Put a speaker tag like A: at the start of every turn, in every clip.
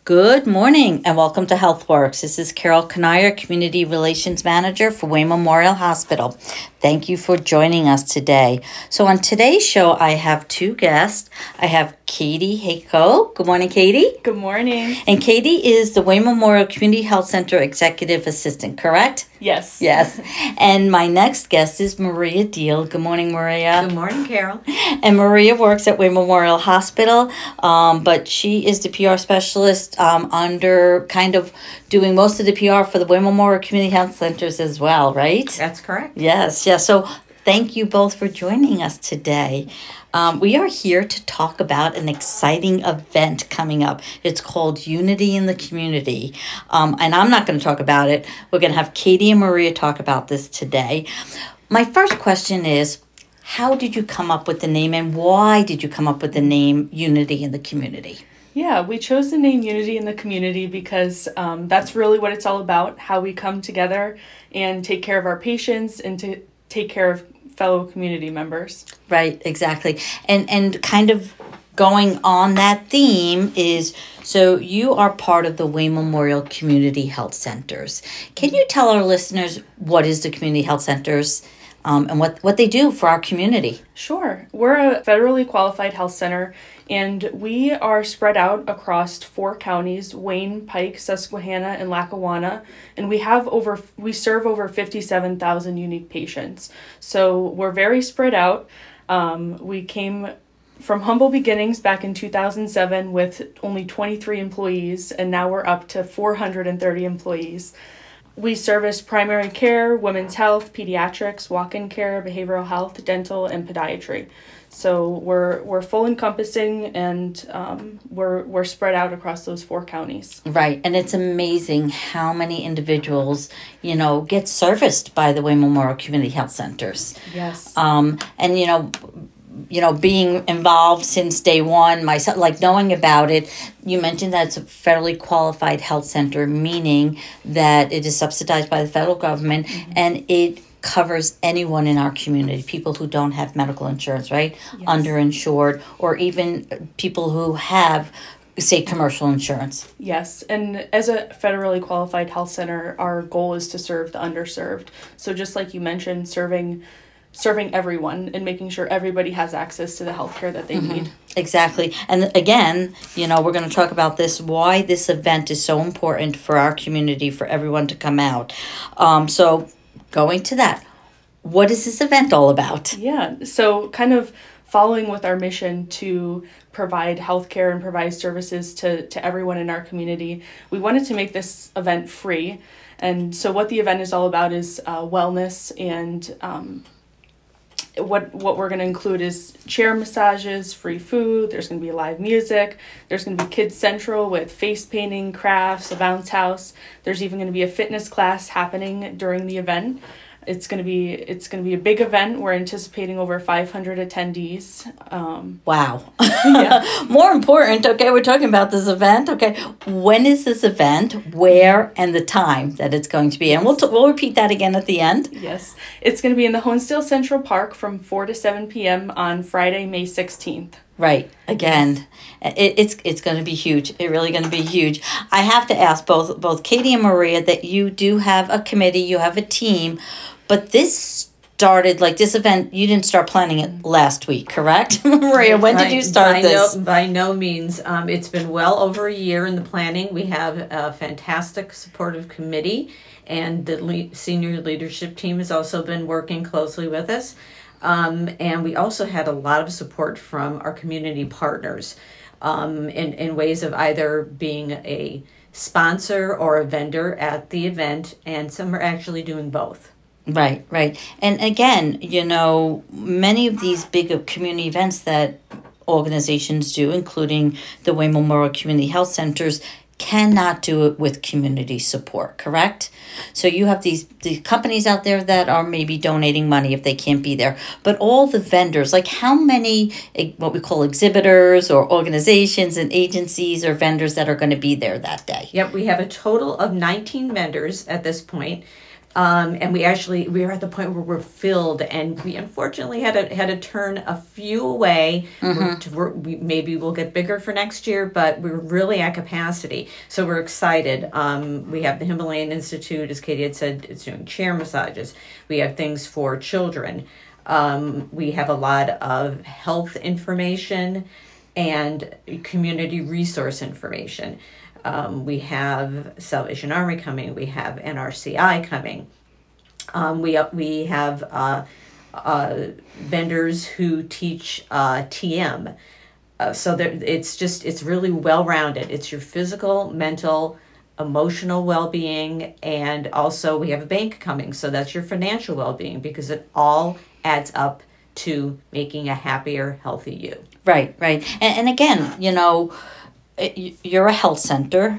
A: Good morning and welcome to HealthWorks. This is Carol Kanier, Community Relations Manager for Wayne Memorial Hospital. Thank you for joining us today. So on today's show, I have two guests. I have Katie Hayco. Good morning, Katie.
B: Good morning.
A: And Katie is the Wayne Memorial Community Health Center Executive Assistant, correct?
B: Yes.
A: Yes. And my next guest is Maria Deal. Good morning, Maria.
C: Good morning, Carol.
A: And Maria works at Wayne Memorial Hospital, but she is the PR specialist under kind of doing most of the PR for the Wayne Memorial Community Health Centers as well, right?
C: That's correct.
A: Yes. So thank you both for joining us today. We are here to talk about an exciting event coming up. It's called Unity in the Community. And I'm not going to talk about it. We're going to have Katie and Maria talk about this today. My first question is, how did you come up with the name and why did you come up with the name Unity in the Community?
B: Yeah, we chose the name Unity in the Community because that's really what it's all about, how we come together and take care of our patients and to take care of fellow community members.
A: Right, exactly. And kind of going on that theme is, so you are part of the Wayne Memorial Community Health Centers. Can you tell our listeners what is the Community Health Centers and what they do for our community?
B: Sure. We're a federally qualified health center, and we are spread out across 4 counties, Wayne, Pike, Susquehanna, and Lackawanna, and we serve over 57,000 unique patients. So we're very spread out. We came from humble beginnings back in 2007 with only 23 employees, and now we're up to 430 employees. We service primary care, women's health, pediatrics, walk-in care, behavioral health, dental, and podiatry. So we're full encompassing, and we're spread out across those 4 counties.
A: Right, and it's amazing how many individuals, get serviced by the Wayne Memorial Community Health Centers.
B: Yes.
A: And being involved since day one, myself, like knowing about it, you mentioned that it's a federally qualified health center, meaning that it is subsidized by the federal government, and it covers anyone in our community, people who don't have medical insurance, right? Yes. Underinsured, or even people who have, say, commercial insurance.
B: Yes, and as a federally qualified health center, our goal is to serve the underserved. So just like you mentioned, serving everyone and making sure everybody has access to the healthcare that they need.
A: Exactly. And again, we're going to talk about this, why this event is so important for our community, for everyone to come out. So going to that, what is this event all about?
B: Yeah, so kind of following with our mission to provide healthcare and provide services to everyone in our community, we wanted to make this event free. And so what the event is all about is wellness, and what we're going to include is chair massages, free food, there's going to be live music, there's going to be Kids Central with face painting, crafts, a bounce house. There's even going to be a fitness class happening during the event. It's going to be a big event. We're anticipating over 500 attendees.
A: Wow.
B: Yeah.
A: More important, okay, we're talking about this event. Okay, when is this event, where, and the time that it's going to be? And we'll repeat that again at the end.
B: Yes. It's going to be in the Honesdale Central Park from 4 to 7 p.m. on Friday, May 16th.
A: Right. Again, it's going to be huge. It's really going to be huge. I have to ask both Katie and Maria that you do have a committee, you have a team, but this started, like this event, you didn't start planning it last week, correct? Maria, when did you start this?
C: By no means. It's been well over a year in the planning. We have a fantastic supportive committee, and the senior leadership team has also been working closely with us. And we also had a lot of support from our community partners in ways of either being a sponsor or a vendor at the event, and some are actually doing both.
A: Right. And again, many of these big community events that organizations do, including the Wayne Memorial Community Health Centers, cannot do it with community support, correct? So you have these companies out there that are maybe donating money if they can't be there, but all the vendors, like how many what we call exhibitors or organizations and agencies or vendors that are going to be there that day?
C: Yep, we have a total of 19 vendors at this point. And we are at the point where we're filled, and we unfortunately had to turn a few away. Maybe we'll get bigger for next year, but we're really at capacity. So we're excited. We have the Himalayan Institute, as Katie had said, it's doing chair massages. We have things for children. We have a lot of health information and community resource information. We have Salvation Army coming. We have NRCI coming. We have vendors who teach TM. So it's really well-rounded. It's your physical, mental, emotional well-being, and also we have a bank coming. So that's your financial well-being, because it all adds up to making a happier, healthy you.
A: Right. And again, you're a health center.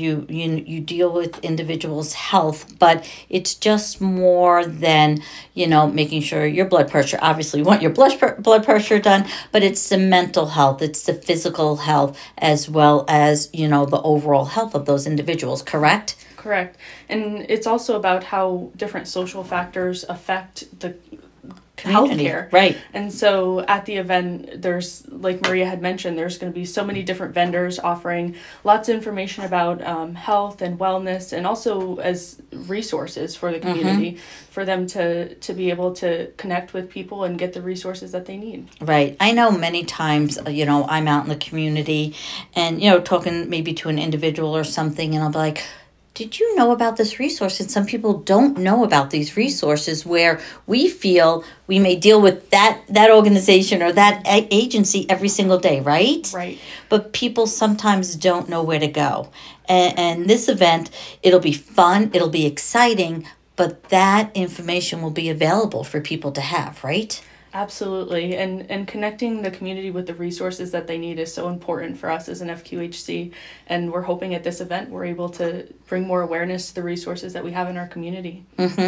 A: You deal with individuals' health, but it's just more than, making sure your blood pressure, obviously you want your blood pressure done, but it's the mental health, it's the physical health, as well as, the overall health of those individuals, correct?
B: Correct. And it's also about how different social factors affect the
A: Community,
B: healthcare.
A: Right.
B: And so at the event, there's, like Maria had mentioned, there's going to be so many different vendors offering lots of information about health and wellness, and also as resources for the community, for them to be able to connect with people and get the resources that they need.
A: Right. I know many times, I'm out in the community and, talking maybe to an individual or something, and I'll be like, did you know about this resource? And some people don't know about these resources, where we feel we may deal with that organization or that agency every single day, right?
B: Right.
A: But people sometimes don't know where to go. And this event, it'll be fun, it'll be exciting, but that information will be available for people to have, right?
B: Absolutely. And connecting the community with the resources that they need is so important for us as an FQHC. And we're hoping at this event we're able to bring more awareness to the resources that we have in our community.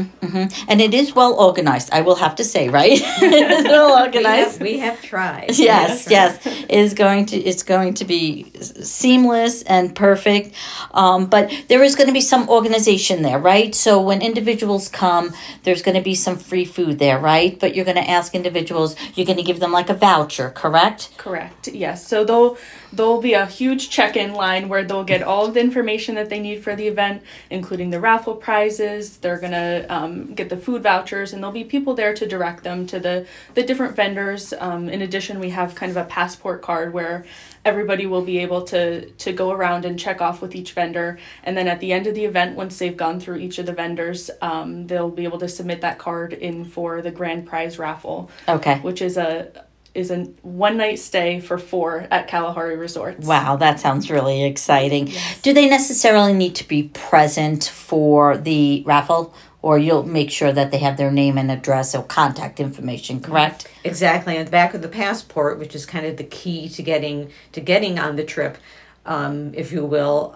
A: And it is well organized, I will have to say, right? It's well organized.
C: We have tried.
A: Yes. It's going to be seamless and perfect. But there is going to be some organization there, right? So when individuals come, there's going to be some free food there, right? But you're going to ask individuals, you're going to give them like a voucher, correct?
B: Correct, yes. So there'll be a huge check-in line where they'll get all of the information that they need for the event, including the raffle prizes. They're going to get the food vouchers, and there'll be people there to direct them to the different vendors. In addition, we have kind of a passport card where everybody will be able to go around and check off with each vendor. And then at the end of the event, once they've gone through each of the vendors, they'll be able to submit that card in for the grand prize raffle.
A: Okay.
B: Which is a one-night stay for 4 at Kalahari Resorts.
A: Wow, that sounds really exciting.
B: Yes.
A: Do they necessarily need to be present for the raffle? Or you'll make sure that they have their name and address or contact information, correct?
C: Exactly. On the back of the passport, which is kind of the key to getting on the trip, if you will,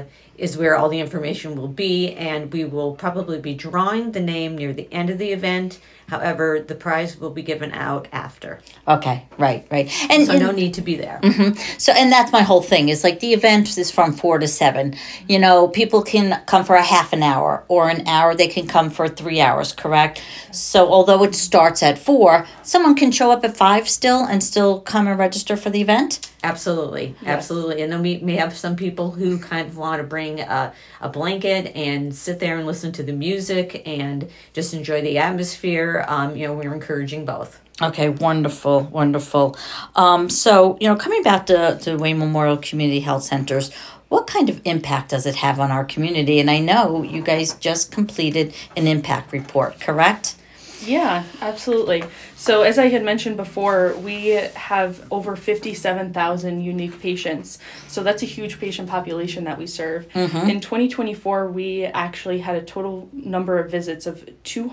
C: is where all the information will be, and we will probably be drawing the name near the end of the event. However, the prize will be given out after.
A: Okay, right. And
C: so no need to be there.
A: So, and that's my whole thing, is like the event is from 4 to 7. People can come for a half an hour or an hour. They can come for 3 hours, correct? So although it starts at 4, someone can show up at 5 still and still come and register for the event?
C: Absolutely.
B: Yes.
C: Absolutely. And then we may have some people who kind of want to bring a blanket and sit there and listen to the music and just enjoy the atmosphere. We're encouraging both.
A: Okay, wonderful. So, coming back to Wayne Memorial Community Health Centers, what kind of impact does it have on our community? And I know you guys just completed an impact report, correct?
B: Yeah, absolutely. So as I had mentioned before, we have over 57,000 unique patients. So that's a huge patient population that we serve. In 2024, we actually had a total number of visits of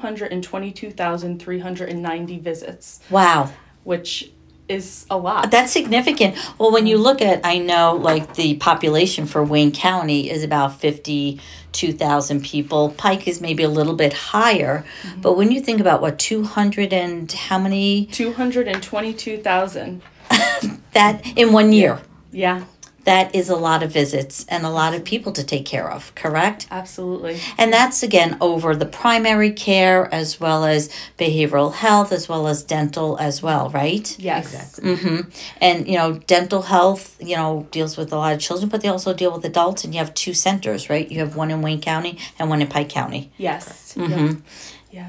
B: 222,390 visits.
A: Wow.
B: Which is a lot.
A: That's significant. Well, when you look at, I know like the population for Wayne County is about 52,000 people. Pike is maybe a little bit higher. But when you think about what, 200 and how many?
B: 222,000.
A: That in 1 year.
B: Yeah.
A: that is a lot of visits and a lot of people to take care of, correct?
B: Absolutely.
A: And that's again over the primary care as well as behavioral health as well as dental as well, right?
B: Yes.
C: Exactly.
A: And dental health, deals with a lot of children, but they also deal with adults. And you have 2 centers, right? You have one in Wayne County and one in Pike County.
B: Yes.
A: Mm-hmm.
B: Yeah.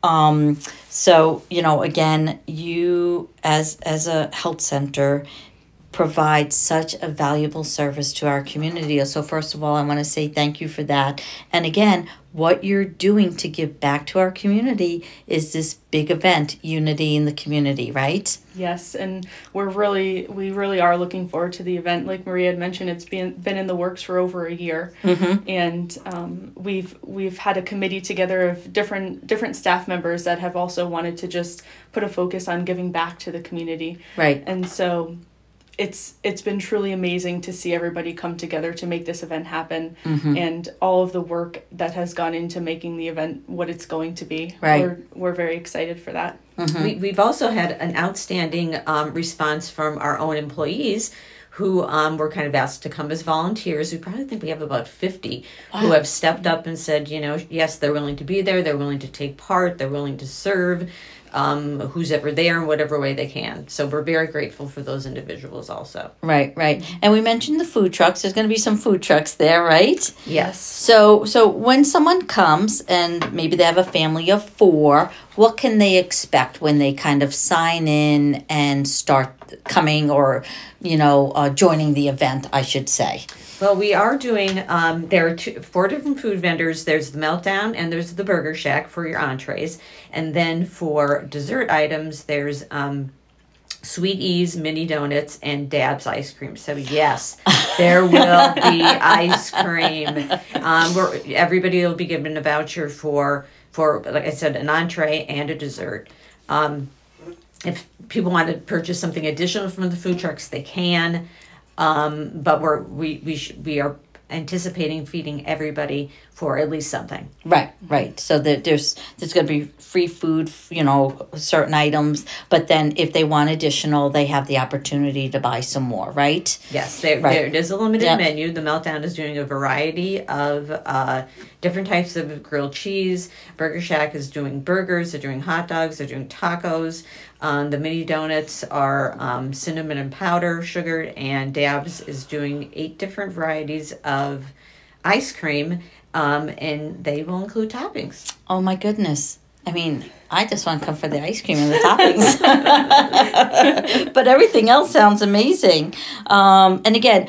A: So again, you as a health center provide such a valuable service to our community. So first of all, I want to say thank you for that. And again, what you're doing to give back to our community is this big event, Unity in the Community, right?
B: Yes, and we really are looking forward to the event. Like Maria had mentioned, it's been in the works for over a year, and we've had a committee together of different staff members that have also wanted to just put a focus on giving back to the community,
A: right?
B: And so it's been truly amazing to see everybody come together to make this event happen, and all of the work that has gone into making the event what it's going to be.
A: Right.
B: We're very excited for that.
C: We've also had an outstanding response from our own employees who were kind of asked to come as volunteers. We probably think we have about 50 who have stepped up and said, yes, they're willing to be there, they're willing to take part, they're willing to serve. Who's ever there in whatever way they can. So we're very grateful for those individuals also.
A: Right. And we mentioned the food trucks. There's going to be some food trucks there, right?
C: Yes.
A: So when someone comes and maybe they have a family of 4, what can they expect when they kind of sign in and start coming or, joining the event, I should say?
C: Well, we are doing, there are 4 different food vendors. There's the Meltdown and there's the Burger Shack for your entrees. And then for dessert items, there's Sweet Ease, Mini Donuts, and Dab's Ice Cream. So yes, there will be ice cream. Everybody will be given a voucher for, like I said, an entree and a dessert. If people want to purchase something additional from the food trucks, they can. But we are anticipating feeding everybody for at least something.
A: Right. So that there's going to be free food, certain items. But then if they want additional, they have the opportunity to buy some more, right?
C: Yes, there is a limited menu. The Meltdown is doing a variety of different types of grilled cheese. Burger Shack is doing burgers. They're doing hot dogs. They're doing tacos. The mini donuts are cinnamon and powder sugared, and Dabs is doing 8 different varieties of ice cream, and they will include toppings.
A: Oh my goodness. I mean, I just want to come for the ice cream and the toppings. But everything else sounds amazing. And again,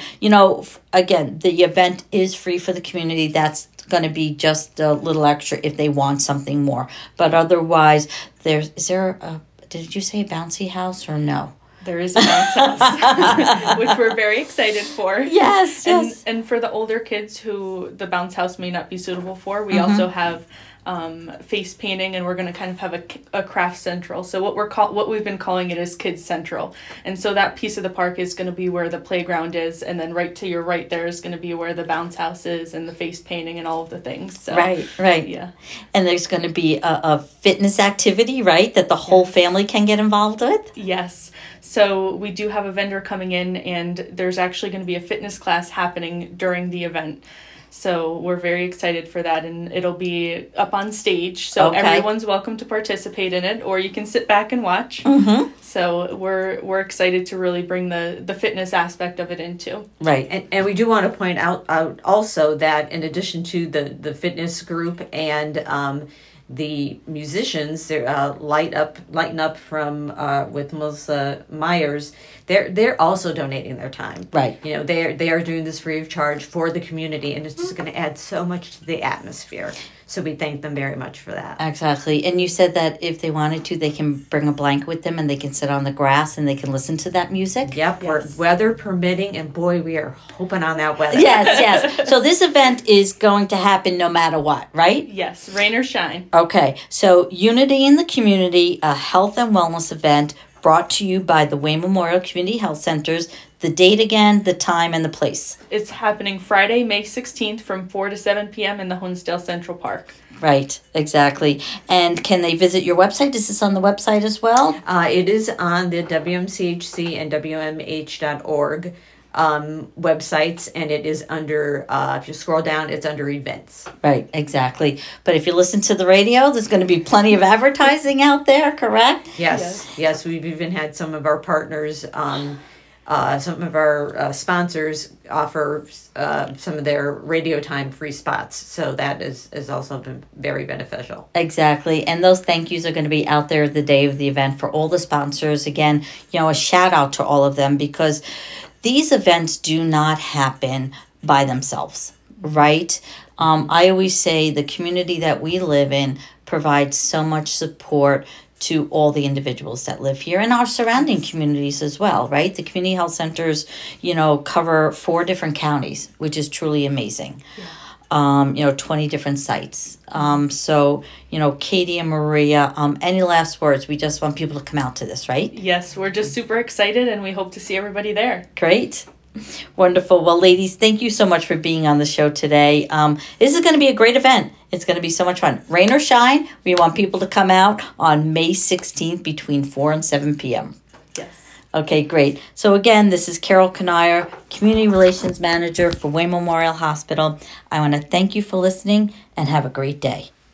A: the event is free for the community. That's going to be just a little extra if they want something more. But otherwise, did you say a bouncy house or no?
B: There is a bounce house, which we're very excited for.
A: Yes.
B: And for the older kids who the bounce house may not be suitable for, we also have face painting, and we're going to kind of have a craft central. So what we've been calling it is Kids Central. And so that piece of the park is going to be where the playground is, and then right to your right there is going to be where the bounce house is and the face painting and all of the things. So,
A: right.
B: Yeah.
A: And there's going to be a fitness activity, right, that the whole family can get involved with?
B: Yes. So we do have a vendor coming in, and there's actually going to be a fitness class happening during the event. So we're very excited for that, and it'll be up on stage. So everyone's welcome to participate in it, or you can sit back and watch. So we're excited to really bring the fitness aspect of it into.
C: Right, and we do want to point out also that in addition to the fitness group and the musicians, Lighten Up from with Melissa Myers, they're also donating their time.
A: Right.
C: They are doing this free of charge for the community, and it's just going to add so much to the atmosphere. So we thank them very much for that.
A: Exactly. And you said that if they wanted to, they can bring a blanket with them and they can sit on the grass and they can listen to that music?
C: Yep, yes. Weather permitting, and boy, we are hoping on that weather.
A: Yes. So this event is going to happen no matter what, right?
B: Yes, rain or shine.
A: Okay. So Unity in the Community, a health and wellness event brought to you by the Wayne Memorial Community Health Centers. The date again, the time, and the place.
B: It's happening Friday, May 16th from 4 to 7 p.m. in the Honesdale Central Park.
A: Right, exactly. And can they visit your website? Is this on the website as well?
C: It is on the WMCHC and WMH.org websites, and it is under, if you scroll down, it's under events.
A: Right, exactly. But if you listen to the radio, there's going to be plenty of advertising out there, correct?
C: Yes, we've even had some of our partners, some of our sponsors offer some of their radio time free spots. So that is also been very beneficial.
A: Exactly. And those thank yous are going to be out there the day of the event for all the sponsors. Again, a shout out to all of them, because these events do not happen by themselves, right? I always say the community that we live in provides so much support to all the individuals that live here and our surrounding communities as well, right? The community health centers, cover 4 different counties, which is truly amazing. 20 different sites. So, Katie and Maria, any last words? We just want people to come out to this, right?
B: Yes, we're just super excited, and we hope to see everybody there.
A: Great. Wonderful. Well, ladies, thank you so much for being on the show today. This is going to be a great event. It's going to be so much fun. Rain or shine, we want people to come out on May 16th between 4 and 7 p.m.
B: Yes.
A: Okay, great. So again, this is Carol Kanier, Community Relations Manager for Wayne Memorial Hospital. I want to thank you for listening and have a great day.